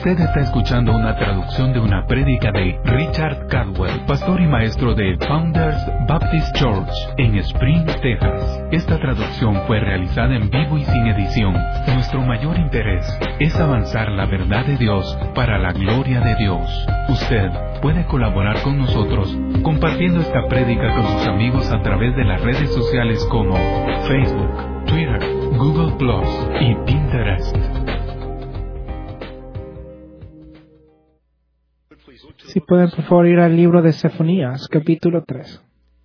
Usted está escuchando una traducción de una prédica de Richard Caldwell, pastor y maestro de Founders Baptist Church en Spring, Texas. Esta traducción fue realizada en vivo y sin edición. Nuestro mayor interés es avanzar la verdad de Dios para la gloria de Dios. Usted puede colaborar con nosotros compartiendo esta prédica con sus amigos a través de las redes sociales como Facebook, Twitter, Google Plus y Pinterest. Si pueden, por favor, ir al libro de Sofonías, capítulo 3.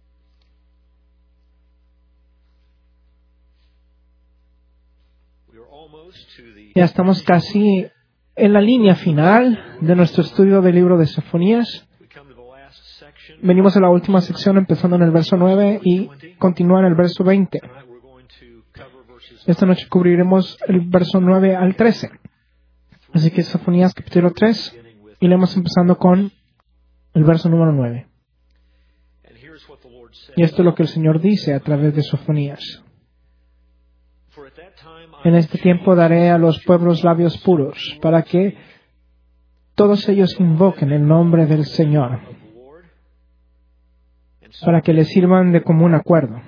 Ya estamos casi en la línea final de nuestro estudio del libro de Sofonías. Venimos a la última sección, empezando en el verso 9 y continúa en el verso 20. Esta noche cubriremos el verso 9 al 13. Así que Sofonías, capítulo 3. Y leemos empezando con el verso número 9. Y esto es lo que el Señor dice a través de Sofonías. En este tiempo daré a los pueblos labios puros, para que todos ellos invoquen el nombre del Señor, para que les sirvan de común acuerdo.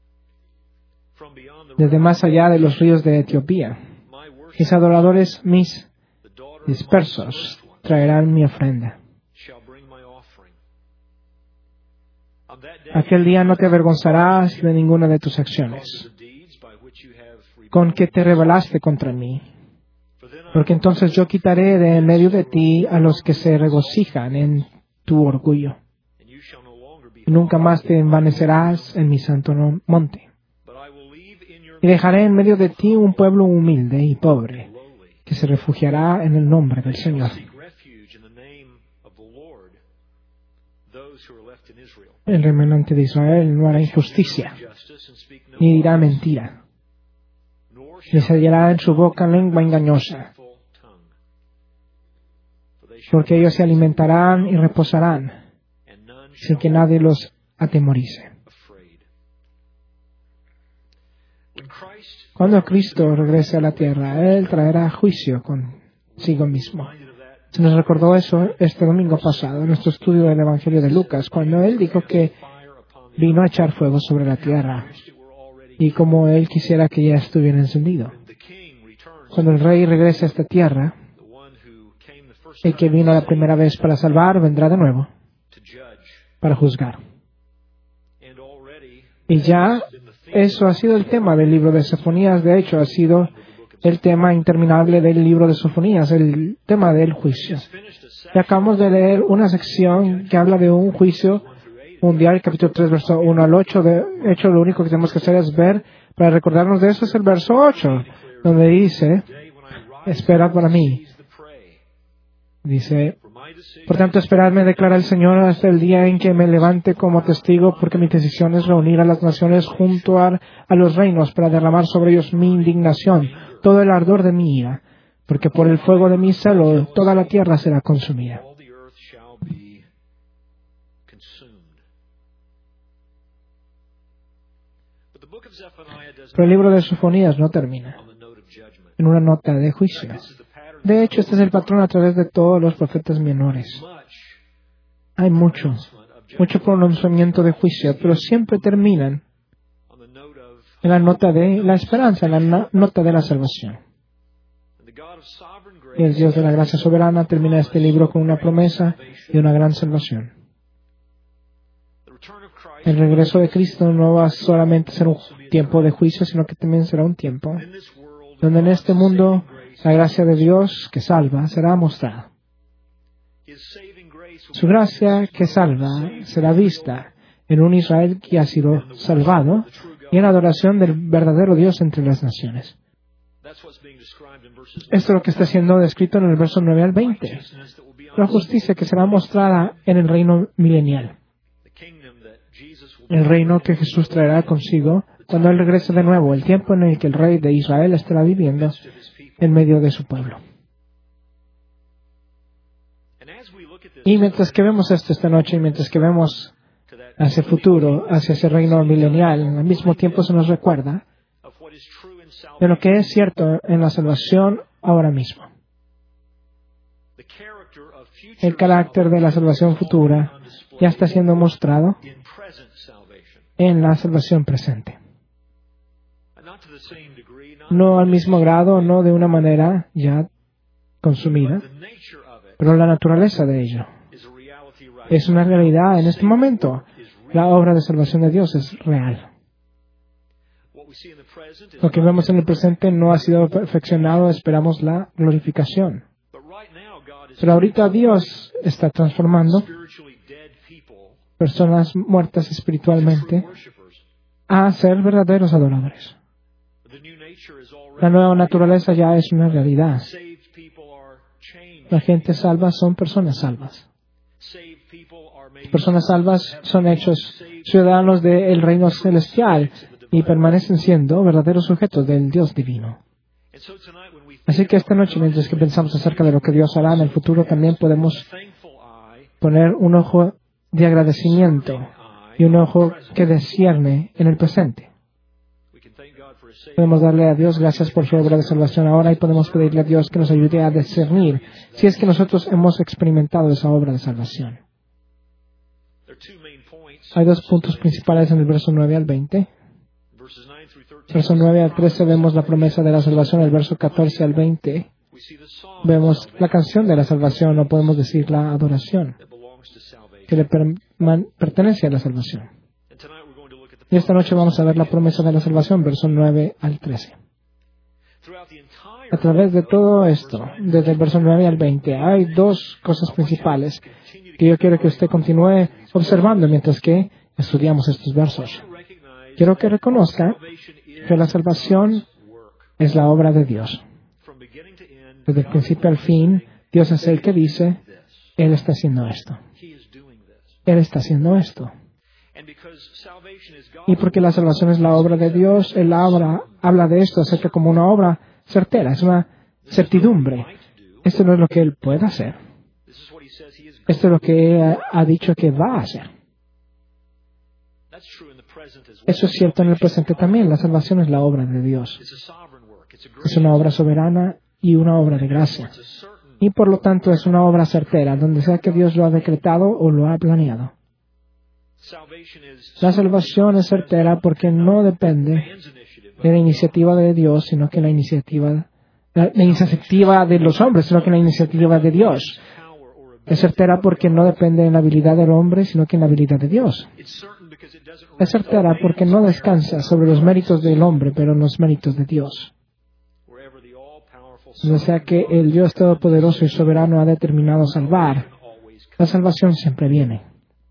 Desde más allá de los ríos de Etiopía, mis adoradores, mis dispersos, traerán mi ofrenda. Aquel día no te avergonzarás de ninguna de tus acciones, con que te rebelaste contra mí, porque entonces yo quitaré de en medio de ti a los que se regocijan en tu orgullo, y nunca más te envanecerás en mi santo monte. Y dejaré en medio de ti un pueblo humilde y pobre, que se refugiará en el nombre del Señor. El remanente de Israel no hará injusticia, ni dirá mentira, ni se hallará en su boca lengua engañosa, porque ellos se alimentarán y reposarán, sin que nadie los atemorice. Cuando Cristo regrese a la tierra, Él traerá juicio consigo mismo. Se nos recordó eso este domingo pasado en nuestro estudio del Evangelio de Lucas, cuando Él dijo que vino a echar fuego sobre la tierra, y como Él quisiera que ya estuviera encendido. Cuando el Rey regrese a esta tierra, el que vino la primera vez para salvar, vendrá de nuevo para juzgar. Y ya eso ha sido el tema del libro de Sofonías. De hecho, ha sido el tema interminable del libro de Sofonías, el tema del juicio. Y acabamos de leer una sección que habla de un juicio mundial, capítulo 3, verso 1 al 8. De hecho, lo único que tenemos que hacer es ver, para recordarnos de eso, es el verso 8, donde dice, espera para mí. Dice, por tanto, esperadme, declara el Señor, hasta el día en que me levante como testigo, porque mi decisión es reunir a las naciones junto a los reinos para derramar sobre ellos mi indignación, todo el ardor de mi ira, porque por el fuego de mi celo toda la tierra será consumida. Pero el libro de Sofonías no termina en una nota de juicio. De hecho, este es el patrón a través de todos los profetas menores. Hay mucho pronunciamiento de juicio, pero siempre terminan en la nota de la esperanza, en la nota de la salvación. Y el Dios de la gracia soberana termina este libro con una promesa de una gran salvación. El regreso de Cristo no va a solamente ser un tiempo de juicio, sino que también será un tiempo donde en este mundo la gracia de Dios que salva será mostrada. Su gracia que salva será vista en un Israel que ha sido salvado y en adoración del verdadero Dios entre las naciones. Esto es lo que está siendo descrito en el verso 9 al 20. La justicia que será mostrada en el reino milenial. El reino que Jesús traerá consigo cuando Él regrese de nuevo, el tiempo en el que el Rey de Israel estará viviendo en medio de su pueblo. Y mientras que vemos esto esta noche, y mientras que vemos hacia el futuro, hacia ese reino milenial, al mismo tiempo se nos recuerda de lo que es cierto en la salvación ahora mismo. El carácter de la salvación futura ya está siendo mostrado en la salvación presente. No al mismo grado, no de una manera ya consumida, pero la naturaleza de ello es una realidad en este momento. La obra de salvación de Dios es real. Lo que vemos en el presente no ha sido perfeccionado, esperamos la glorificación. Pero ahorita Dios está transformando personas muertas espiritualmente a ser verdaderos adoradores. La nueva naturaleza ya es una realidad. La gente salva son personas salvas. Las personas salvas son hechos ciudadanos del reino celestial y permanecen siendo verdaderos sujetos del Dios divino. Así que esta noche, mientras que pensamos acerca de lo que Dios hará en el futuro, también podemos poner un ojo de agradecimiento y un ojo que discierne en el presente. Podemos darle a Dios gracias por su obra de salvación ahora y podemos pedirle a Dios que nos ayude a discernir si es que nosotros hemos experimentado esa obra de salvación. Hay dos puntos principales en el verso 9 al 20. Verso 9 al 13 vemos la promesa de la salvación. El verso 14 al 20 vemos la canción de la salvación, o podemos decir la adoración, que le pertenece a la salvación. Y esta noche vamos a ver la promesa de la salvación, verso 9 al 13. A través de todo esto, desde el verso 9 al 20, hay dos cosas principales que yo quiero que usted continúe observando mientras que estudiamos estos versos. Quiero que reconozca que la salvación es la obra de Dios. Desde el principio al fin, Dios es el que dice, Él está haciendo esto. Él está haciendo esto. Y porque la salvación es la obra de Dios, Él habla de esto acerca como una obra certera, es una certidumbre. Esto no es lo que Él puede hacer. Esto es lo que Él ha dicho que va a hacer. Eso es cierto en el presente también. La salvación es la obra de Dios. Es una obra soberana y una obra de gracia. Y por lo tanto es una obra certera, donde sea que Dios lo ha decretado o lo ha planeado. La salvación es certera porque no depende de la iniciativa de Dios, sino que la iniciativa de los hombres, sino que la iniciativa de Dios. Es certera porque no depende de la habilidad del hombre, sino que en la habilidad de Dios. Es certera porque no descansa sobre los méritos del hombre, pero en los méritos de Dios. O sea que el Dios Todopoderoso y Soberano ha determinado salvar. La salvación siempre viene.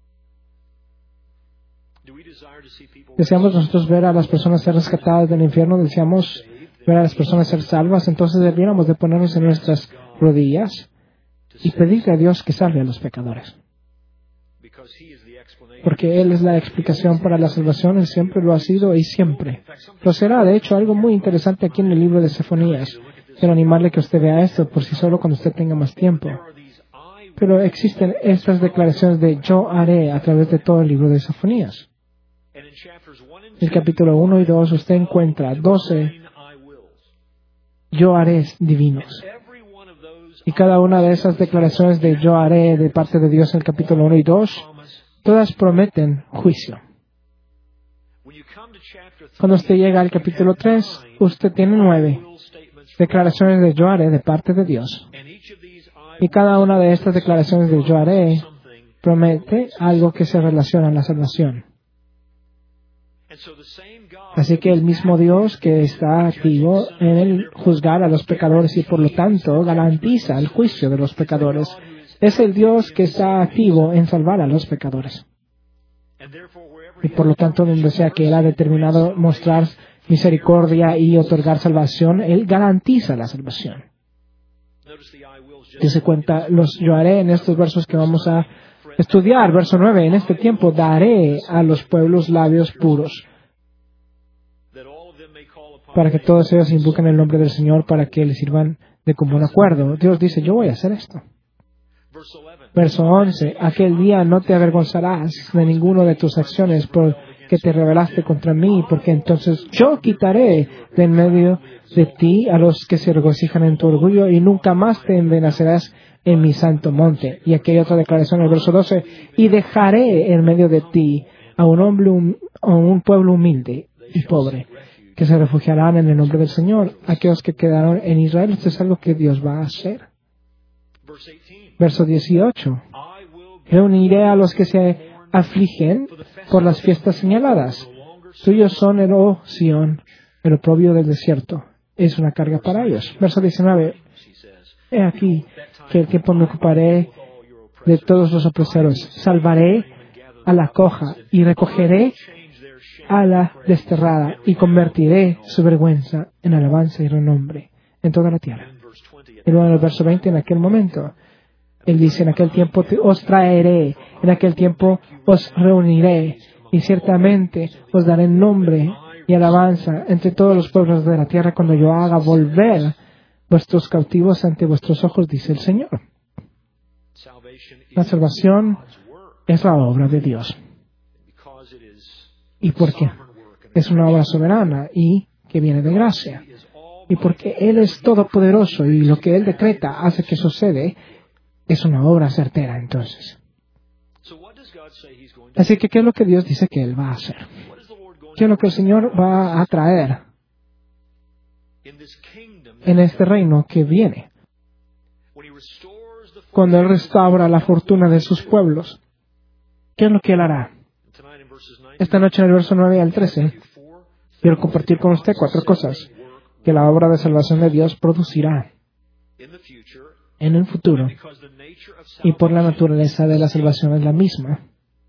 ¿Deseamos nosotros ver a las personas ser rescatadas del infierno? ¿Deseamos ver a las personas ser salvas? Entonces debiéramos de ponernos en nuestras rodillas y pedirle a Dios que salve a los pecadores. Porque Él es la explicación para la salvación, Él siempre lo ha sido y siempre lo será. De hecho, algo muy interesante aquí en el libro de Sofonías. Quiero animarle que usted vea esto por sí solo cuando usted tenga más tiempo. Pero existen estas declaraciones de yo haré a través de todo el libro de Sofonías. En el capítulo 1 y 2 usted encuentra 12 yo haré divinos. Y cada una de esas declaraciones de yo haré de parte de Dios en el capítulo 1 y 2, todas prometen juicio. Cuando usted llega al capítulo 3, usted tiene 9 declaraciones de yo haré de parte de Dios. Y cada una de estas declaraciones de yo haré promete algo que se relaciona a la salvación. Así que el mismo Dios que está activo en el juzgar a los pecadores y por lo tanto garantiza el juicio de los pecadores, es el Dios que está activo en salvar a los pecadores. Y por lo tanto, donde sea que Él ha determinado mostrar misericordia y otorgar salvación, Él garantiza la salvación. Dese cuenta, yo haré en estos versos que vamos a estudiar. Verso 9, en este tiempo daré a los pueblos labios puros, para que todos ellos invoquen el nombre del Señor, para que les sirvan de común acuerdo. Dios dice, yo voy a hacer esto. Verso 11. Aquel día no te avergonzarás de ninguno de tus acciones porque te rebelaste contra mí, porque entonces yo quitaré de en medio de ti a los que se regocijan en tu orgullo y nunca más te envenecerás en mi santo monte. Y aquí hay otra declaración en el verso 12. Y dejaré en medio de ti a un pueblo humilde y pobre, que se refugiarán en el nombre del Señor. Aquellos que quedaron en Israel, esto es algo que Dios va a hacer. Verso 18. Reuniré a los que se afligen por las fiestas señaladas. Tuyos son, oh Sión, el oprobio del desierto. Es una carga para ellos. Verso 19. He aquí que el tiempo me ocuparé de todos los opresores. Salvaré a la coja y recogeré a la desterrada y convertiré su vergüenza en alabanza y renombre en toda la tierra. Y luego en el verso 20, en aquel momento, Él dice, en aquel tiempo os traeré, en aquel tiempo os reuniré y ciertamente os daré nombre y alabanza entre todos los pueblos de la tierra cuando yo haga volver vuestros cautivos ante vuestros ojos, dice el Señor. La salvación es la obra de Dios. ¿Y por qué? Es una obra soberana y que viene de gracia. Y porque Él es todopoderoso y lo que Él decreta hace que sucede, es una obra certera entonces. Así que, ¿qué es lo que Dios dice que Él va a hacer? ¿Qué es lo que el Señor va a traer en este reino que viene? Cuando Él restaura la fortuna de sus pueblos, ¿qué es lo que Él hará? Esta noche en el verso 9 al 13, quiero compartir con usted 4 cosas que la obra de salvación de Dios producirá en el futuro. Y por la naturaleza de la salvación es la misma.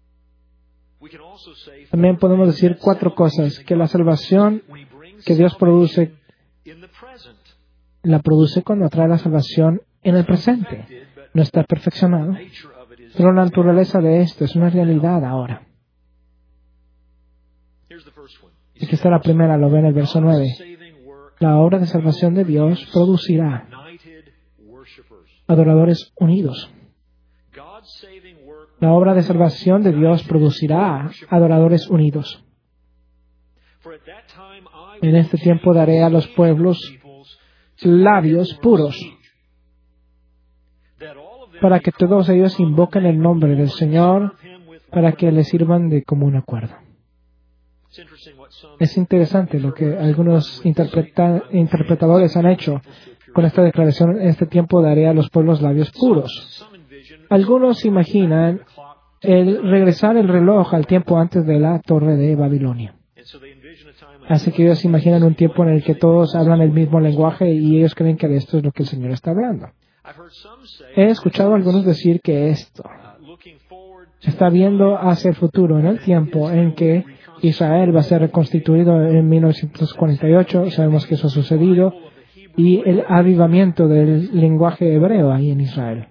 También podemos decir 4 cosas que la salvación que Dios produce, la produce cuando trae la salvación en el presente. No está perfeccionado, pero la naturaleza de esto es una realidad ahora. Y aquí está la primera, lo ve en el verso 9. La obra de salvación de Dios producirá adoradores unidos. La obra de salvación de Dios producirá adoradores unidos. En este tiempo daré a los pueblos labios puros, para que todos ellos invoquen el nombre del Señor, para que le sirvan de común acuerdo. Es interesante lo que algunos interpretadores han hecho con esta declaración: en este tiempo daré a los pueblos labios puros. Algunos imaginan el regresar el reloj al tiempo antes de la torre de Babilonia. Así que ellos imaginan un tiempo en el que todos hablan el mismo lenguaje y ellos creen que de esto es lo que el Señor está hablando. He escuchado a algunos decir que esto está viendo hacia el futuro, en el tiempo en que Israel va a ser reconstituido en 1948. Sabemos que eso ha sucedido. Y el avivamiento del lenguaje hebreo ahí en Israel.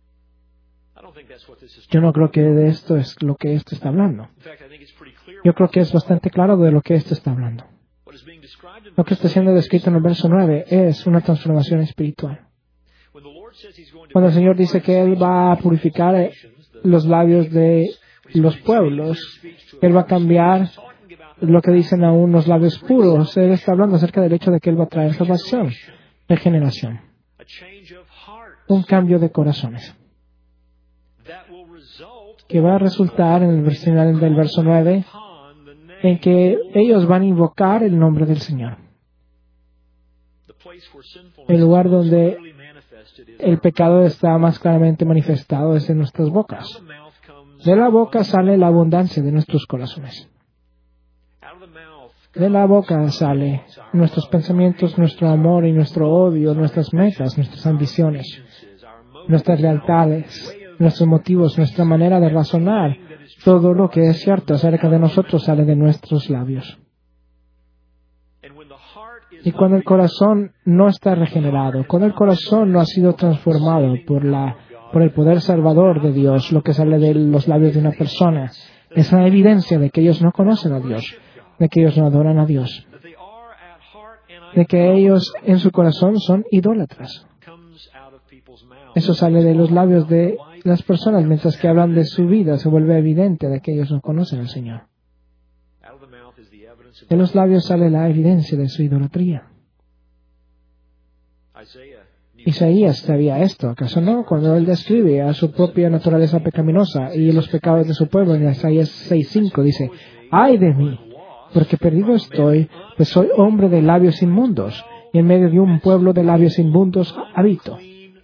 Yo no creo que de esto es lo que esto está hablando. Yo creo que es bastante claro de lo que esto está hablando. Lo que está siendo descrito en el verso 9 es una transformación espiritual. Cuando el Señor dice que Él va a purificar los labios de los pueblos, Él va a cambiar lo que dicen aún los labios puros. Él está hablando acerca del hecho de que Él va a traer salvación, regeneración, un cambio de corazones, que va a resultar en el final del verso 9 en que ellos van a invocar el nombre del Señor. El lugar donde el pecado está más claramente manifestado es en nuestras bocas. De la boca sale la abundancia de nuestros corazones. De la boca sale nuestros pensamientos, nuestro amor y nuestro odio, nuestras metas, nuestras ambiciones, nuestras lealtades, nuestros motivos, nuestra manera de razonar. Todo lo que es cierto acerca de nosotros sale de nuestros labios. Y cuando el corazón no está regenerado, cuando el corazón no ha sido transformado por el poder salvador de Dios, lo que sale de los labios de una persona es una evidencia de que ellos no conocen a Dios, de que ellos no adoran a Dios, de que ellos en su corazón son idólatras. Eso sale de los labios de las personas mientras que hablan de su vida. Se vuelve evidente de que ellos no conocen al Señor. De los labios sale la evidencia de su idolatría. Isaías sabía esto, ¿acaso no? Cuando él describe a su propia naturaleza pecaminosa y los pecados de su pueblo en Isaías 6:5 dice: ¡ay de mí! Porque perdido estoy, pues soy hombre de labios inmundos, y en medio de un pueblo de labios inmundos habito.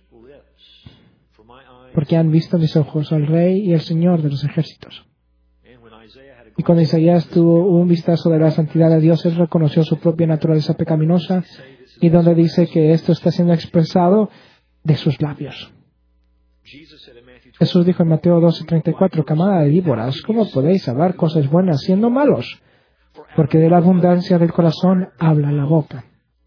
Porque han visto mis ojos al Rey y al Señor de los ejércitos. Y cuando Isaías tuvo un vistazo de la santidad de Dios, él reconoció su propia naturaleza pecaminosa, y donde dice que esto está siendo expresado de sus labios. Jesús dijo en Mateo 12:34, camada de víboras, ¿cómo podéis hablar cosas buenas siendo malos? Porque de la abundancia del corazón habla la boca.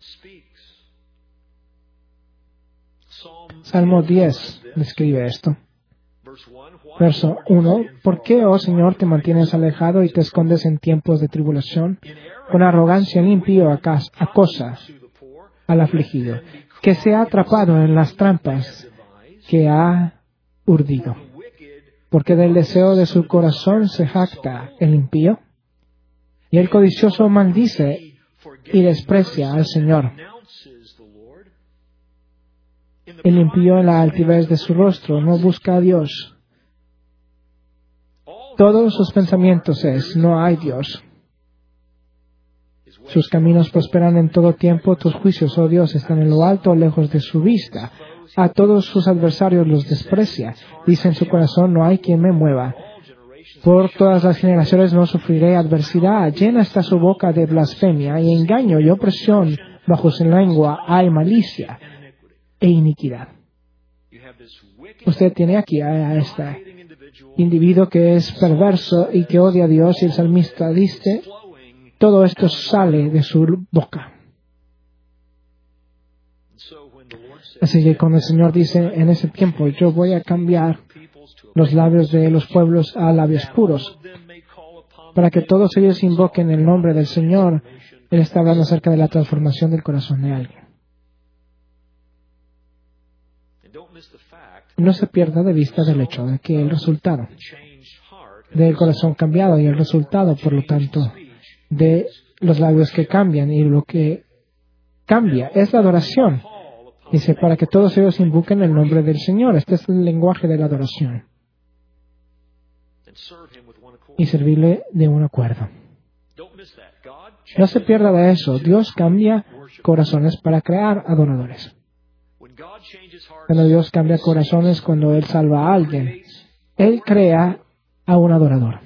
Salmo 10 describe esto. Verso 1. ¿Por qué, oh Señor, te mantienes alejado y te escondes en tiempos de tribulación? Con arrogancia el impío acosa al afligido, que se ha atrapado en las trampas que ha urdido. Porque del deseo de su corazón se jacta el impío, y el codicioso maldice y desprecia al Señor. El impío en la altivez de su rostro no busca a Dios. Todos sus pensamientos es: no hay Dios. Sus caminos prosperan en todo tiempo, tus juicios, oh Dios, están en lo alto, lejos de su vista. A todos sus adversarios los desprecia. Dice en su corazón: no hay quien me mueva. Por todas las generaciones no sufriré adversidad. Llena está su boca de blasfemia y engaño y opresión. Bajo su lengua hay malicia e iniquidad. Usted tiene aquí a este individuo que es perverso y que odia a Dios, y el salmista dice: todo esto sale de su boca. Así que cuando el Señor dice en ese tiempo: yo voy a cambiar los labios de los pueblos a labios puros, para que todos ellos invoquen el nombre del Señor, Él está hablando acerca de la transformación del corazón de alguien. No se pierda de vista del hecho de que el resultado del corazón cambiado y el resultado, por lo tanto, de los labios que cambian y lo que cambia es la adoración. Dice: para que todos ellos invoquen el nombre del Señor. Este es el lenguaje de la adoración. Y servirle de un acuerdo. No se pierda de eso. Dios cambia corazones para crear adoradores. Cuando Dios cambia corazones, cuando Él salva a alguien, Él crea a un adorador.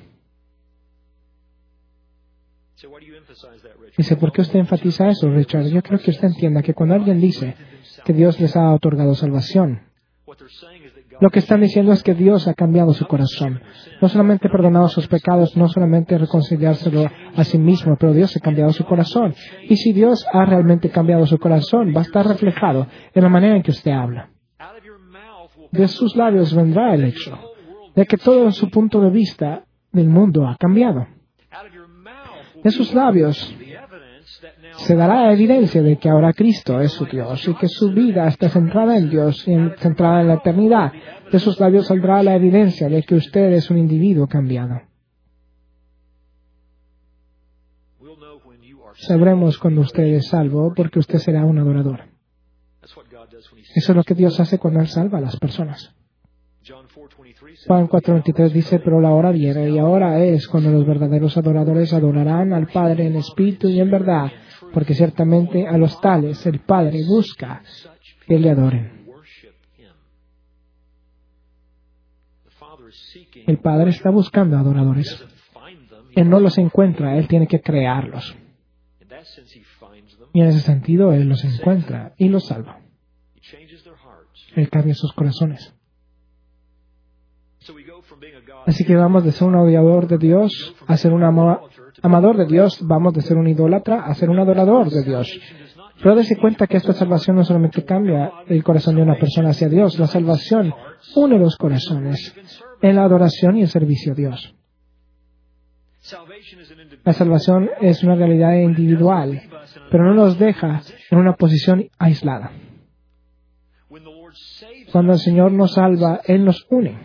Dice: ¿por qué usted enfatiza eso, Richard? Yo creo que usted entienda que cuando alguien dice que Dios les ha otorgado salvación, lo que están diciendo es que Dios ha cambiado su corazón. No solamente perdonado sus pecados, no solamente reconciliárselo a sí mismo, pero Dios ha cambiado su corazón. Y si Dios ha realmente cambiado su corazón, va a estar reflejado en la manera en que usted habla. De sus labios vendrá el hecho de que todo su punto de vista del mundo ha cambiado. De sus labios se dará evidencia de que ahora Cristo es su Dios y que su vida está centrada en Dios y centrada en la eternidad. De sus labios saldrá la evidencia de que usted es un individuo cambiado. Sabremos cuando usted es salvo, porque usted será un adorador. Eso es lo que Dios hace cuando Él salva a las personas. Juan 4:23 dice: pero la hora viene y ahora es cuando los verdaderos adoradores adorarán al Padre en espíritu y en verdad, porque ciertamente a los tales el Padre busca que le adoren. El Padre está buscando adoradores. Él no los encuentra, Él tiene que crearlos. Y en ese sentido, Él los encuentra y los salva. Él cambia sus corazones. Así que vamos de ser un odiador de Dios a ser un amador de Dios. Vamos de ser un idólatra a ser un adorador de Dios. Pero dése cuenta que esta salvación no solamente cambia el corazón de una persona hacia Dios. La salvación une los corazones en la adoración y el servicio a Dios. La salvación es una realidad individual, pero no nos deja en una posición aislada. Cuando el Señor nos salva, Él nos une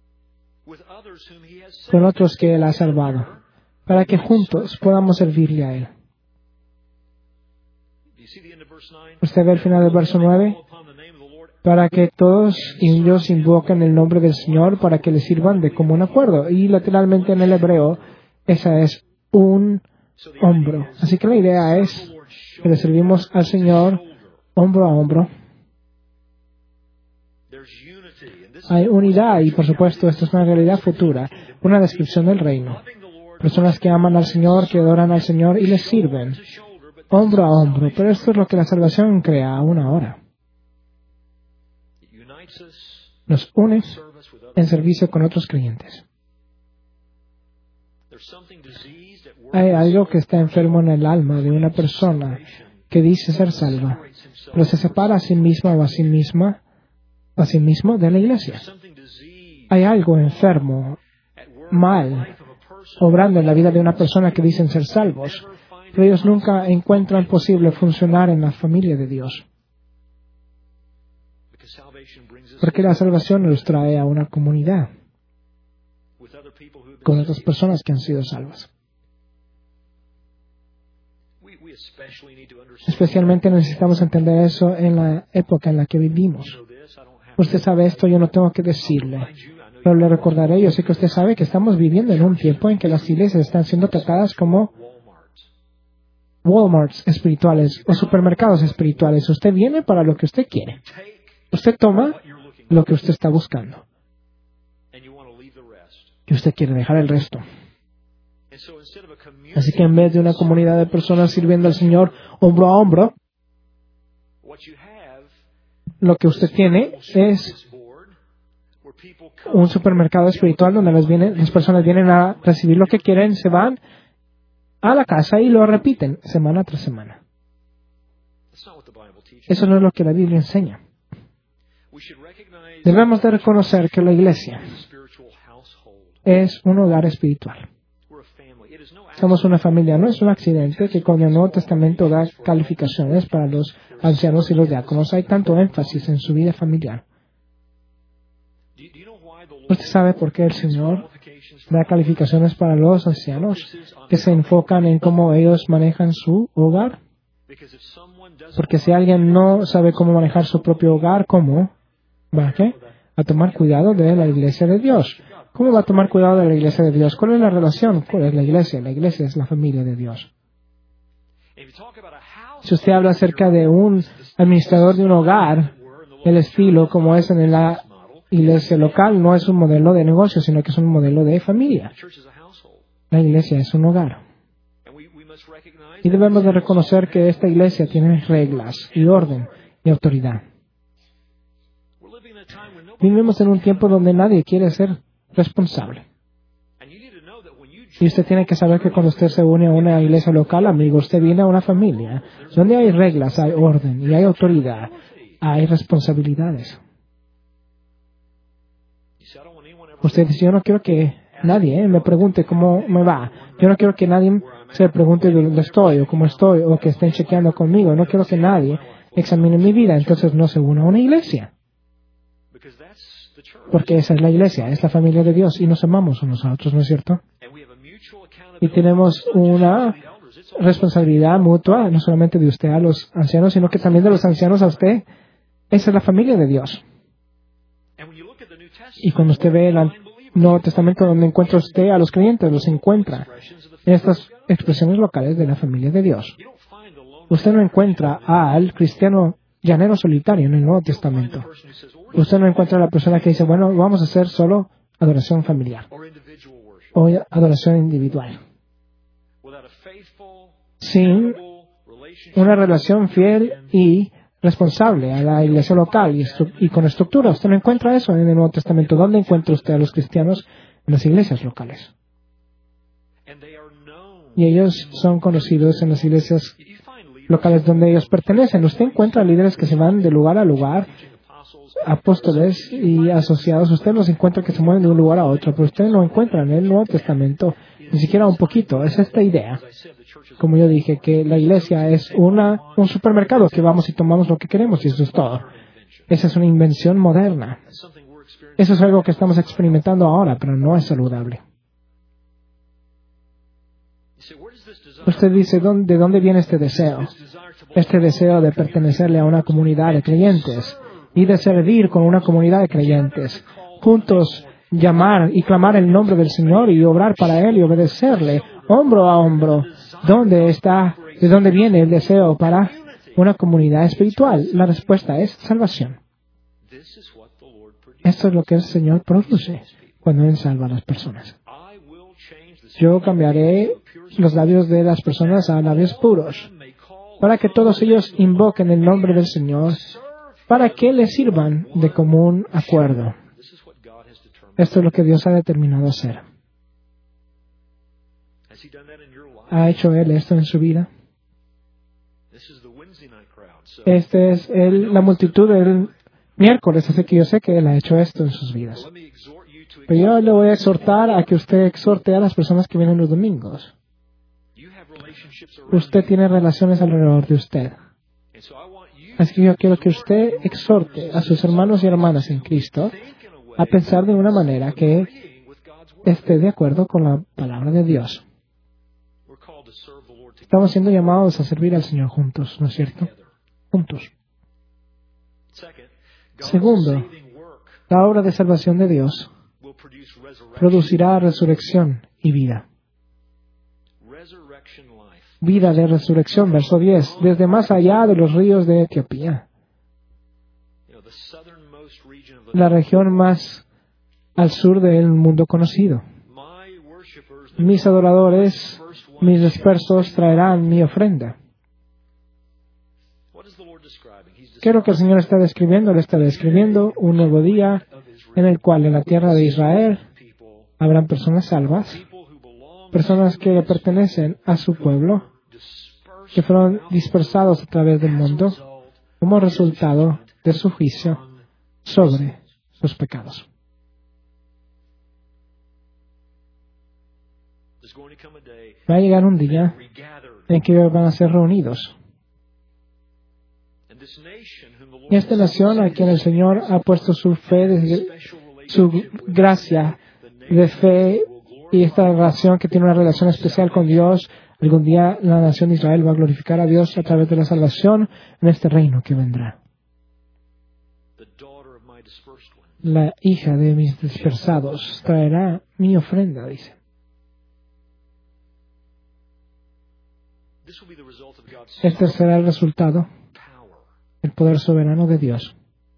con otros que Él ha salvado, para que juntos podamos servirle a Él. Usted ve el final del verso 9. Para que todos ellos invoquen el nombre del Señor para que le sirvan de común acuerdo. Y lateralmente en el hebreo, esa es un hombro. Así que la idea es que le servimos al Señor hombro a hombro. Hay unidad y, por supuesto, esto es una realidad futura, una descripción del reino. Personas que aman al Señor, que adoran al Señor y le sirven hombro a hombro. Pero esto es lo que la salvación crea aún ahora. Nos une en servicio con otros creyentes. Hay algo que está enfermo en el alma de una persona que dice ser salva, pero se separa a sí misma o a sí mismo de la iglesia. Hay algo enfermo, mal, obrando en la vida de una persona que dicen ser salvos, pero ellos nunca encuentran posible funcionar en la familia de Dios. Porque la salvación nos trae a una comunidad con otras personas que han sido salvas. Especialmente necesitamos entender eso en la época en la que vivimos. Usted sabe esto, yo no tengo que decirle, pero le recordaré, yo sé que usted sabe que estamos viviendo en un tiempo en que las iglesias están siendo tratadas como Walmarts espirituales o supermercados espirituales. Usted viene para lo que usted quiere. Usted toma lo que usted está buscando. Y usted quiere dejar el resto. Así que en vez de una comunidad de personas sirviendo al Señor hombro a hombro, lo que usted tiene es un supermercado espiritual donde las personas vienen a recibir lo que quieren, se van a la casa y lo repiten semana tras semana. Eso no es lo que la Biblia enseña. Debemos de reconocer que la iglesia es un hogar espiritual. Somos una familia, no es un accidente que con el Nuevo Testamento da calificaciones para los ancianos y los diáconos. Hay tanto énfasis en su vida familiar. ¿Usted sabe por qué el Señor da calificaciones para los ancianos que se enfocan en cómo ellos manejan su hogar? Porque si alguien no sabe cómo manejar su propio hogar, ¿cómo va a tomar cuidado de la iglesia de Dios? ¿Cómo va a tomar cuidado de la iglesia de Dios? ¿Cuál es la relación? ¿Cuál es la iglesia? La iglesia es la familia de Dios. Si usted habla acerca de un administrador de un hogar, el estilo como es en la iglesia local no es un modelo de negocio, sino que es un modelo de familia. La iglesia es un hogar. Y debemos de reconocer que esta iglesia tiene reglas y orden y autoridad. Vivimos en un tiempo donde nadie quiere ser responsable. Y usted tiene que saber que cuando usted se une a una iglesia local, amigo, usted viene a una familia donde hay reglas, hay orden y hay autoridad, hay responsabilidades. Usted dice, yo no quiero que nadie me pregunte cómo me va. Yo no quiero que nadie se pregunte de dónde estoy o cómo estoy o que estén chequeando conmigo. No quiero que nadie examine mi vida. Entonces no se une a una iglesia. Porque esa es la iglesia, es la familia de Dios y nos amamos unos a otros, ¿no es cierto? Y tenemos una responsabilidad mutua, no solamente de usted a los ancianos, sino que también de los ancianos a usted. Esa es la familia de Dios. Y cuando usted ve el Nuevo Testamento, donde encuentra usted a los creyentes, los encuentra en estas expresiones locales de la familia de Dios. Usted no encuentra al cristiano llanero solitario en el Nuevo Testamento. Usted no encuentra a la persona que dice, bueno, vamos a hacer solo adoración familiar o adoración individual. Sin una relación fiel y responsable a la iglesia local y con estructura. Usted no encuentra eso en el Nuevo Testamento. ¿Dónde encuentra usted a los cristianos? En las iglesias locales. Y ellos son conocidos en las iglesias locales donde ellos pertenecen. Usted encuentra líderes que se van de lugar a lugar, apóstoles y asociados. Usted los encuentra que se mueven de un lugar a otro, pero usted no encuentra en el Nuevo Testamento ni siquiera un poquito. Es esta idea, como yo dije, que la iglesia es un supermercado que vamos y tomamos lo que queremos y eso es todo. Esa es una invención moderna. Eso es algo que estamos experimentando ahora, pero no es saludable. Usted dice, ¿de dónde viene este deseo? Este deseo de pertenecerle a una comunidad de creyentes y de servir con una comunidad de creyentes. Juntos llamar y clamar el nombre del Señor y obrar para Él y obedecerle hombro a hombro. ¿De dónde viene el deseo para una comunidad espiritual? La respuesta es salvación. Esto es lo que el Señor produce cuando Él salva a las personas. Yo cambiaré los labios de las personas a labios puros, para que todos ellos invoquen el nombre del Señor, para que le sirvan de común acuerdo. Esto es lo que Dios ha determinado hacer. ¿Ha hecho Él esto en su vida? Esta es la multitud del miércoles, así que yo sé que Él ha hecho esto en sus vidas. Pero yo le voy a exhortar a que usted exhorte a las personas que vienen los domingos. Usted tiene relaciones alrededor de usted. Así que yo quiero que usted exhorte a sus hermanos y hermanas en Cristo a pensar de una manera que esté de acuerdo con la palabra de Dios. Estamos siendo llamados a servir al Señor juntos, ¿no es cierto? Juntos. Segundo, la obra de salvación de Dios producirá resurrección y vida. Vida de resurrección, verso 10, desde más allá de los ríos de Etiopía. La región más al sur del mundo conocido. Mis adoradores, mis dispersos traerán mi ofrenda. ¿Qué es lo que el Señor está describiendo? Él está describiendo un nuevo día en el cual en la tierra de Israel habrán personas salvas, personas que le pertenecen a su pueblo, que fueron dispersados a través del mundo como resultado de su juicio sobre sus pecados. Va a llegar un día en que van a ser reunidos. Y esta nación a quien el Señor ha puesto su fe, su gracia de fe y esta relación que tiene una relación especial con Dios, algún día la nación de Israel va a glorificar a Dios a través de la salvación en este reino que vendrá. La hija de mis dispersados traerá mi ofrenda, dice. Este será el resultado, el poder soberano de Dios,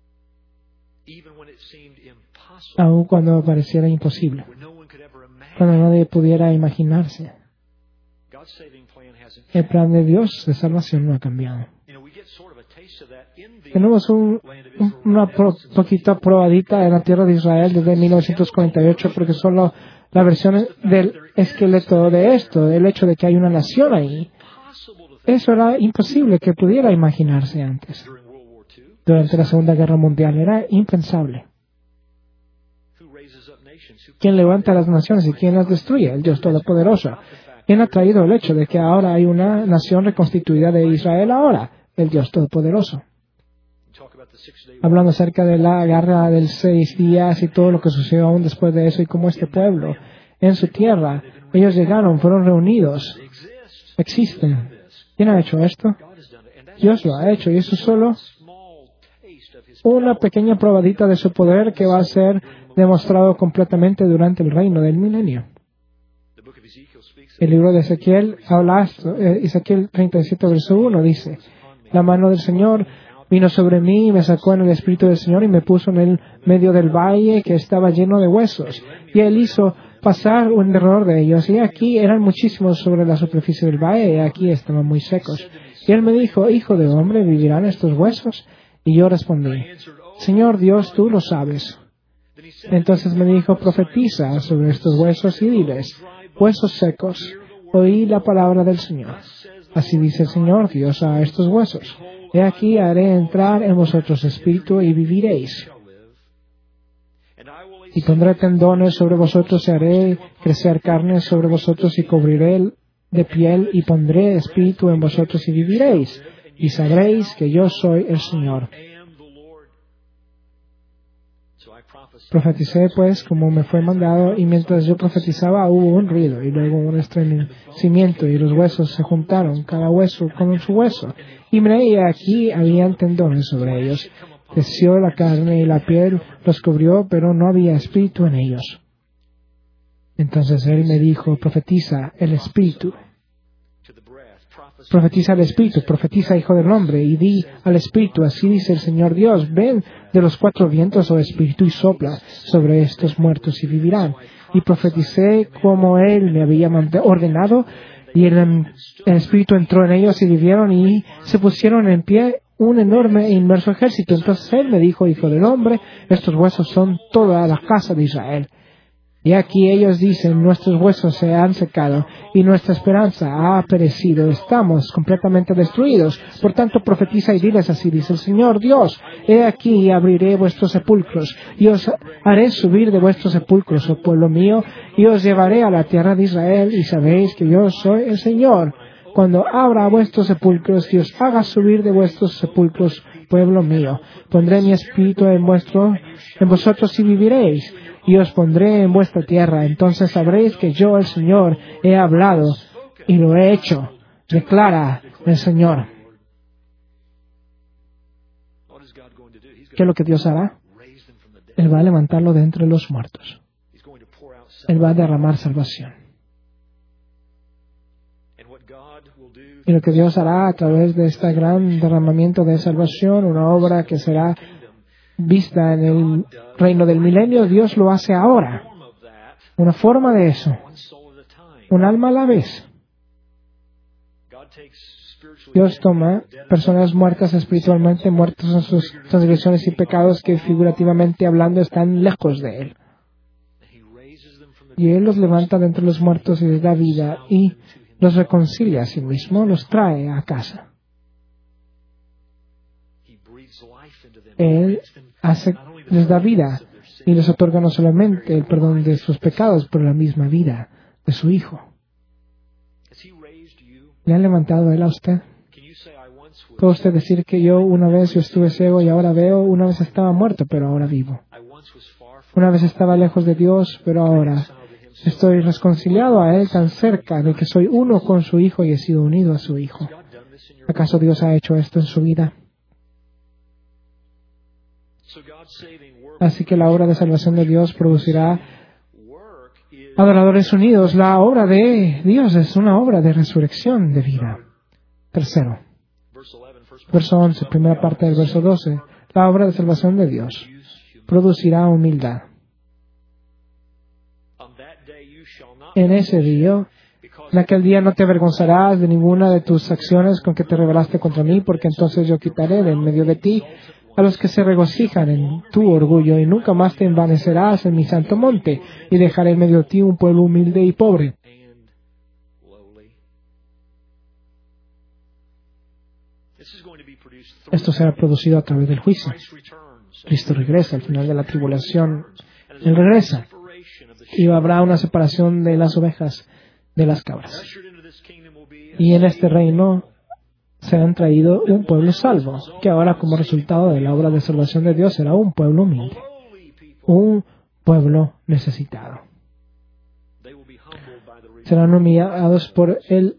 aun cuando pareciera imposible, cuando nadie pudiera imaginarse. El plan de Dios de salvación no ha cambiado. Tenemos una poquita probadita en la tierra de Israel desde 1948, porque solo la versión del esqueleto de esto, el hecho de que hay una nación ahí, eso era imposible que pudiera imaginarse antes. Durante la Segunda Guerra Mundial era impensable. ¿Quién levanta las naciones y quién las destruye? El Dios Todopoderoso. ¿Quién ha traído el hecho de que ahora hay una nación reconstituida de Israel ahora? El Dios Todopoderoso. Hablando acerca de la guerra del 6 días y todo lo que sucedió aún después de eso y cómo este pueblo en su tierra, ellos llegaron, fueron reunidos, existen. ¿Quién ha hecho esto? Dios lo ha hecho y eso es solo una pequeña probadita de su poder que va a ser demostrado completamente durante el reino del milenio. El libro de Ezequiel habla esto. Ezequiel 37, verso 1 dice: la mano del Señor vino sobre mí y me sacó en el espíritu del Señor y me puso en el medio del valle que estaba lleno de huesos. Y Él hizo pasar un error de ellos. Y aquí eran muchísimos sobre la superficie del valle y aquí estaban muy secos. Y Él me dijo: hijo de hombre, ¿vivirán estos huesos? Y yo respondí: Señor Dios, tú lo sabes. Entonces me dijo: profetiza sobre estos huesos y diles: huesos secos, oí la palabra del Señor. Así dice el Señor Dios a estos huesos: he aquí haré entrar en vosotros espíritu y viviréis. Y pondré tendones sobre vosotros y haré crecer carne sobre vosotros y cubriré de piel y pondré espíritu en vosotros y viviréis. Y sabréis que yo soy el Señor. Profeticé, pues, como me fue mandado, y mientras yo profetizaba hubo un ruido y luego un estremecimiento, y los huesos se juntaron, cada hueso con su hueso. Y miré, y aquí habían tendones sobre ellos. Creció la carne y la piel los cubrió, pero no había espíritu en ellos. Entonces él me dijo, profetiza el espíritu. Profetiza al Espíritu, profetiza, hijo del hombre, y di al Espíritu, así dice el Señor Dios, ven de los cuatro vientos, oh Espíritu, y sopla sobre estos muertos y vivirán. Y profeticé como Él me había ordenado, y el Espíritu entró en ellos y vivieron, y se pusieron en pie un enorme e inmenso ejército. Entonces Él me dijo, hijo del hombre, estos huesos son toda la casa de Israel. Y aquí ellos dicen, nuestros huesos se han secado y nuestra esperanza ha perecido. Estamos completamente destruidos. Por tanto, profetiza y diles, así dice el Señor Dios. He aquí abriré vuestros sepulcros y os haré subir de vuestros sepulcros, oh pueblo mío, y os llevaré a la tierra de Israel, y sabéis que yo soy el Señor. Cuando abra vuestros sepulcros y os haga subir de vuestros sepulcros, pueblo mío, pondré mi espíritu en vosotros y viviréis. Y os pondré en vuestra tierra. Entonces sabréis que yo, el Señor, he hablado y lo he hecho, declara el Señor. ¿Qué es lo que Dios hará? Él va a levantarlo de entre los muertos. Él va a derramar salvación. Y lo que Dios hará a través de este gran derramamiento de salvación, una obra que será vista en el reino del milenio, Dios lo hace ahora. Una forma de eso. Un alma a la vez. Dios toma personas muertas espiritualmente, muertas en sus transgresiones y pecados que figurativamente hablando están lejos de Él. Y Él los levanta de entre los muertos y les da vida y los reconcilia a sí mismo, los trae a casa. Él les da vida y les otorga no solamente el perdón de sus pecados, pero la misma vida de su Hijo. ¿Le han levantado Él a usted? ¿Puede usted decir que yo estuve ciego y ahora veo? Una vez estaba muerto, pero ahora vivo. Una vez estaba lejos de Dios, pero ahora estoy reconciliado a Él tan cerca de que soy uno con su Hijo y he sido unido a su Hijo. ¿Acaso Dios ha hecho esto en su vida? Así que la obra de salvación de Dios producirá adoradores unidos. La obra de Dios es una obra de resurrección de vida. Tercero, verso 11, primera parte del verso 12. La obra de salvación de Dios producirá humildad. En ese día, en aquel día no te avergonzarás de ninguna de tus acciones con que te rebelaste contra mí, porque entonces yo quitaré de en medio de ti a los que se regocijan en tu orgullo, y nunca más te envanecerás en mi santo monte, y dejaré en medio de ti un pueblo humilde y pobre. Esto será producido a través del juicio. Cristo regresa al final de la tribulación. Él regresa. Y habrá una separación de las ovejas de las cabras. Y en este reino se han traído un pueblo salvo, que ahora como resultado de la obra de salvación de Dios será un pueblo humilde, un pueblo necesitado. Serán humillados por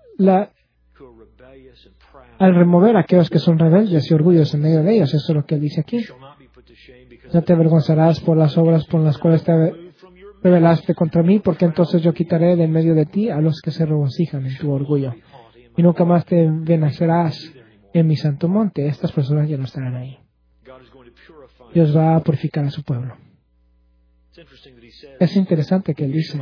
al remover a aquellos que son rebeldes y orgullosos en medio de ellos. Eso es lo que él dice aquí. No te avergonzarás por las obras por las cuales te rebelaste contra mí, porque entonces yo quitaré de en medio de ti a los que se regocijan en tu orgullo. Y nunca más te envanecerás en mi santo monte. Estas personas ya no estarán ahí. Dios va a purificar a su pueblo. Es interesante que él dice,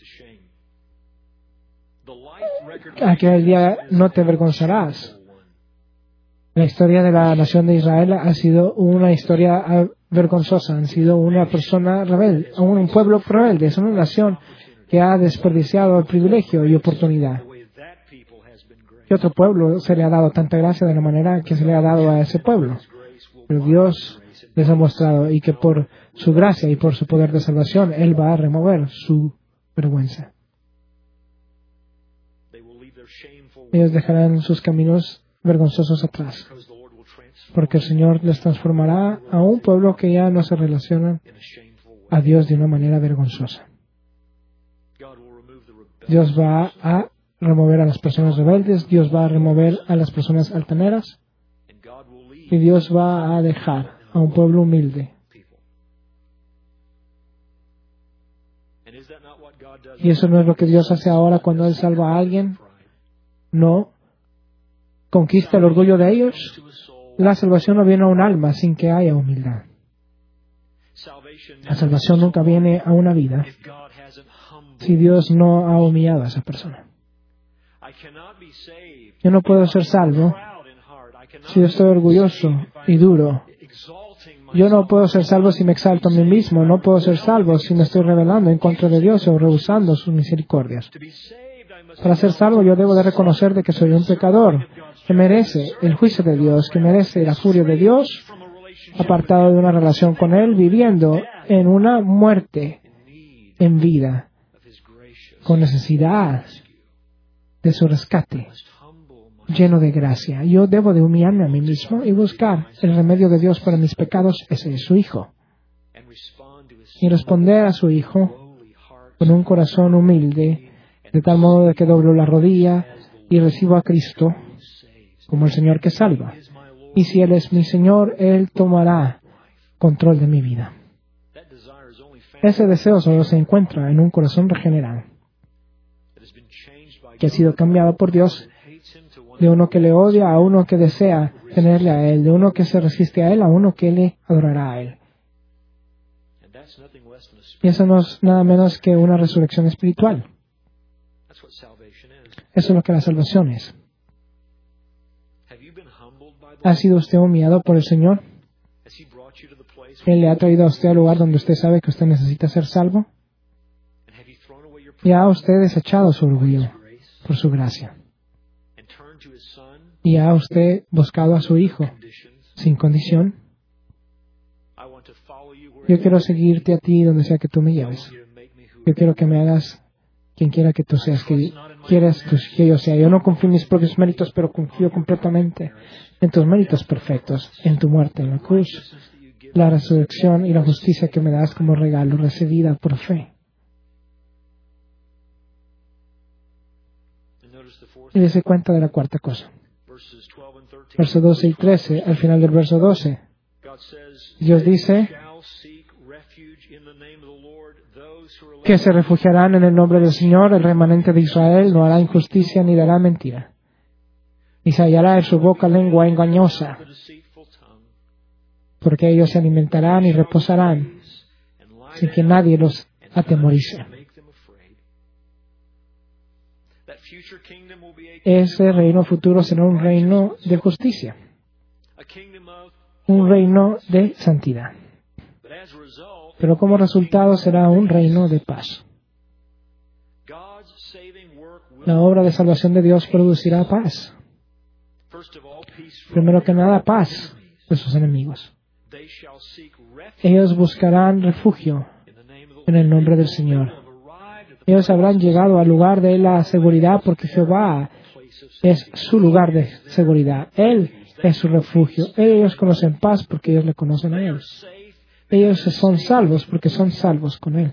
aquel día no te avergonzarás. La historia de la nación de Israel ha sido una historia vergonzosa. Han sido una persona rebelde, un pueblo rebelde. Es una nación que ha desperdiciado el privilegio y oportunidad. ¿Qué otro pueblo se le ha dado tanta gracia de la manera que se le ha dado a ese pueblo? Pero Dios les ha mostrado y que por su gracia y por su poder de salvación, Él va a remover su vergüenza. Ellos dejarán sus caminos vergonzosos atrás, porque el Señor les transformará a un pueblo que ya no se relaciona a Dios de una manera vergonzosa. Dios va a remover a las personas rebeldes, Dios va a remover a las personas altaneras, y Dios va a dejar a un pueblo humilde. ¿Y eso no es lo que Dios hace ahora cuando Él salva a alguien? No. ¿Conquista el orgullo de ellos? La salvación no viene a un alma sin que haya humildad. La salvación nunca viene a una vida si Dios no ha humillado a esa persona. Yo no puedo ser salvo si yo estoy orgulloso y duro. Yo no puedo ser salvo si me exalto a mí mismo. No puedo ser salvo si me estoy rebelando en contra de Dios o rehusando sus misericordias. Para ser salvo yo debo de reconocer de que soy un pecador, que merece el juicio de Dios, que merece la furia de Dios, apartado de una relación con Él, viviendo en una muerte en vida, con necesidad de su rescate, lleno de gracia. Yo debo de humillarme a mí mismo y buscar el remedio de Dios para mis pecados, ese es su Hijo. Y responder a su Hijo con un corazón humilde, de tal modo de que doblo la rodilla y recibo a Cristo como el Señor que salva. Y si Él es mi Señor, Él tomará control de mi vida. Ese deseo solo se encuentra en un corazón regenerado, que ha sido cambiado por Dios, de uno que le odia a uno que desea tenerle a Él, de uno que se resiste a Él a uno que le adorará a Él. Y eso no es nada menos que una resurrección espiritual. Eso es lo que la salvación es. ¿Ha sido usted humillado por el Señor? ¿Él le ha traído a usted al lugar donde usted sabe que usted necesita ser salvo? ¿Y ha usted desechado su orgullo por su gracia? ¿Y ha usted buscado a su Hijo sin condición? Yo quiero seguirte a ti donde sea que tú me lleves. Yo quiero que me hagas quien quiera que tú seas, que quieras que yo sea. Yo no confío en mis propios méritos, pero confío completamente en tus méritos perfectos, en tu muerte en la cruz, la resurrección y la justicia que me das como regalo recibida por fe. Y dése cuenta de la cuarta cosa. Verso 12 y 13, al final del verso 12, Dios dice que se refugiarán en el nombre del Señor, el remanente de Israel no hará injusticia ni dará mentira, ni se hallará en su boca lengua engañosa, porque ellos se alimentarán y reposarán sin que nadie los atemorice. Ese reino futuro será un reino de justicia, un reino de santidad. Pero como resultado será un reino de paz. La obra de salvación de Dios producirá paz. Primero que nada, paz de sus enemigos. Ellos buscarán refugio en el nombre del Señor. Ellos habrán llegado al lugar de la seguridad porque Jehová es su lugar de seguridad. Él es su refugio. Ellos conocen paz porque ellos le conocen a Él. Ellos son salvos porque son salvos con Él.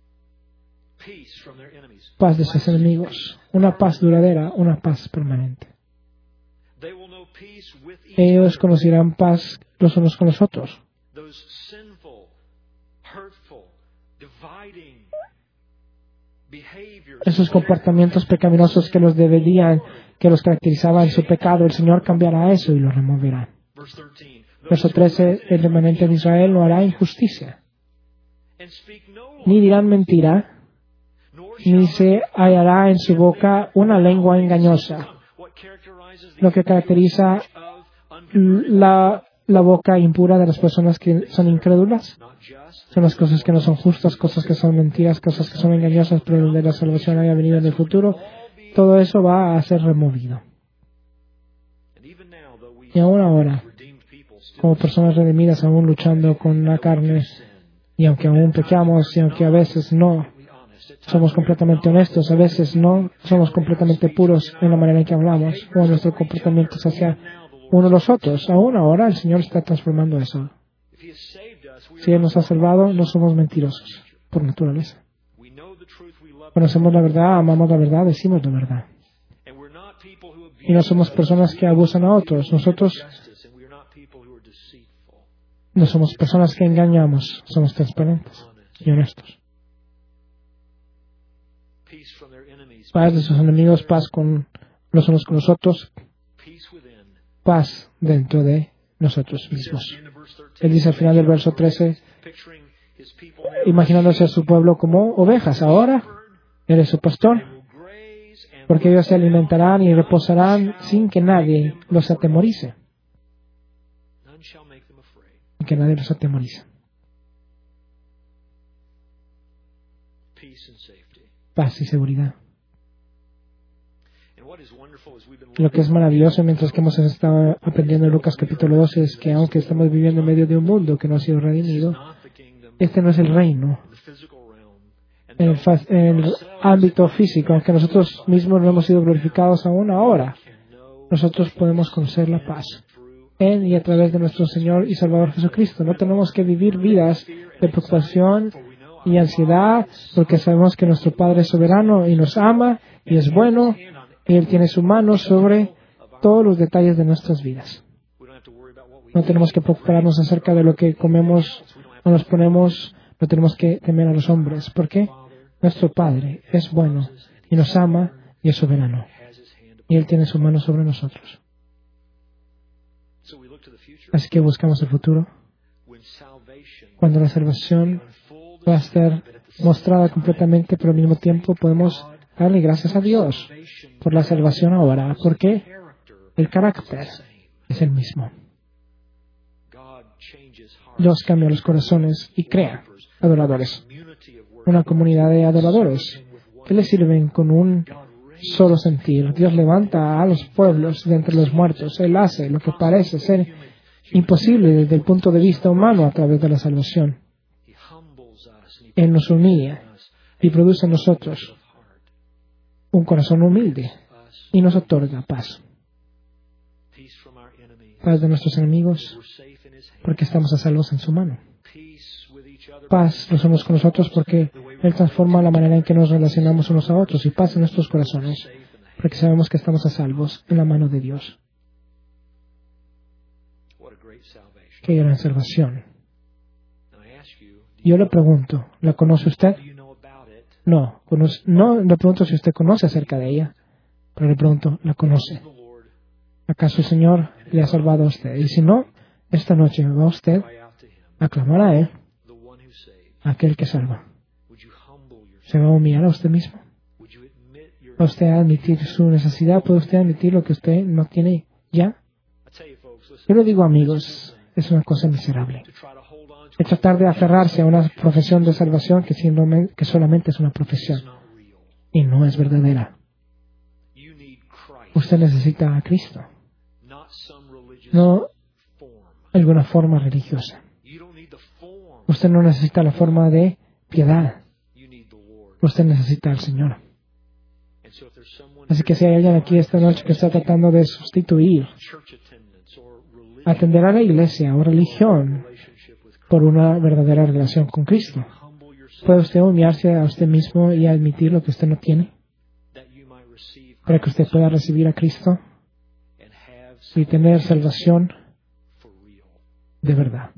Paz de sus enemigos. Una paz duradera, una paz permanente. Ellos conocerán paz los unos con los otros. Esos comportamientos pecaminosos que los caracterizaban en su pecado, el Señor cambiará eso y lo removerá. Verso 13, el remanente de Israel no hará injusticia, ni dirán mentira, ni se hallará en su boca una lengua engañosa. Lo que caracteriza la boca impura de las personas que son incrédulas son las cosas que no son justas, cosas que son mentiras, cosas que son engañosas, pero donde la salvación haya venido en el futuro, todo eso va a ser removido. Y aún ahora, como personas redimidas, aún luchando con la carne, y aunque aún pecamos, y aunque a veces no somos completamente honestos, a veces no somos completamente puros en la manera en que hablamos, o en nuestros comportamientos hacia uno a los otros. Aún ahora el Señor está transformando eso. Si Él nos ha salvado, no somos mentirosos por naturaleza. Conocemos la verdad, amamos la verdad, decimos la verdad. Y no somos personas que abusan a otros. Nosotros no somos personas que engañamos. Somos transparentes y honestos. Paz de sus enemigos, paz con los unos con los otros, paz dentro de nosotros mismos. Él dice al final del verso 13, imaginándose a su pueblo como ovejas. Ahora eres su pastor, porque ellos se alimentarán y reposarán sin que nadie los atemorice. Y que nadie los atemorice. Paz y seguridad. Lo que es maravilloso mientras que hemos estado aprendiendo en Lucas capítulo 12 es que aunque estamos viviendo en medio de un mundo que no ha sido redimido, este no es el reino en el ámbito físico, aunque nosotros mismos no hemos sido glorificados aún ahora. Nosotros podemos conocer la paz en y a través de nuestro Señor y Salvador Jesucristo. No tenemos que vivir vidas de preocupación y ansiedad, porque sabemos que nuestro Padre es soberano y nos ama y es bueno, y Él tiene su mano sobre todos los detalles de nuestras vidas. No tenemos que preocuparnos acerca de lo que comemos o nos ponemos, no tenemos que temer a los hombres. ¿Por qué? Nuestro Padre es bueno y nos ama y es soberano, y Él tiene su mano sobre nosotros. Así que buscamos el futuro, cuando la salvación va a estar mostrada completamente, pero al mismo tiempo podemos darle gracias a Dios por la salvación ahora, porque el carácter es el mismo. Dios cambia los corazones y crea adoradores, una comunidad de adoradores que le sirven con un solo sentir. Dios levanta a los pueblos de entre los muertos. Él hace lo que parece ser imposible desde el punto de vista humano a través de la salvación. Él nos humilla y produce en nosotros un corazón humilde y nos otorga paz. Paz de nuestros enemigos, porque estamos a salvos en su mano. Paz los unos con nosotros, porque Él transforma la manera en que nos relacionamos unos a otros, y paz en nuestros corazones, porque sabemos que estamos a salvos en la mano de Dios. Qué gran salvación. Yo le pregunto, ¿la conoce usted? No le pregunto si usted conoce acerca de ella, pero le pregunto, ¿la conoce? ¿Acaso el Señor le ha salvado a usted? Y si no, esta noche va usted a clamar a Él, aquel que salva. ¿Se va a humillar a usted mismo? ¿Va usted a admitir su necesidad? ¿Puede usted admitir lo que usted no tiene ya? Yo le digo, amigos, es una cosa miserable. Es tratar de aferrarse a una profesión de salvación que solamente es una profesión y no es verdadera. Usted necesita a Cristo, no alguna forma religiosa. Usted no necesita la forma de piedad. Usted necesita al Señor. Así que si hay alguien aquí esta noche que está tratando de sustituir, atender a la iglesia o religión por una verdadera relación con Cristo, ¿puede usted humillarse a usted mismo y admitir lo que usted no tiene? Para que usted pueda recibir a Cristo y tener salvación de verdad.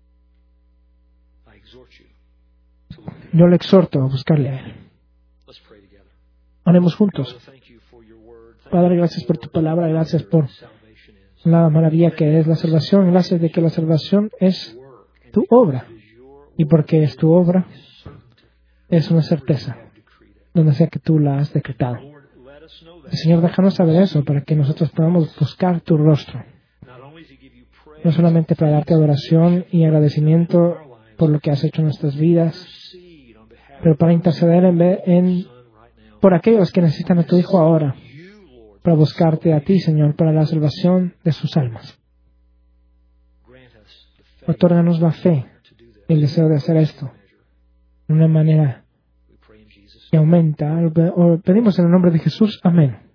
Yo le exhorto a buscarle a Él. Oremos juntos. Padre, gracias por tu palabra, gracias por la maravilla que es la salvación, gracias de que la salvación es tu obra, y porque es tu obra, es una certeza, donde sea que tú la has decretado. Señor, déjanos saber eso, para que nosotros podamos buscar tu rostro, no solamente para darte adoración y agradecimiento por lo que has hecho en nuestras vidas, pero para interceder por aquellos que necesitan a tu Hijo ahora, para buscarte a ti, Señor, para la salvación de sus almas. Otórganos la fe y el deseo de hacer esto de una manera que aumenta. Pedimos en el nombre de Jesús. Amén.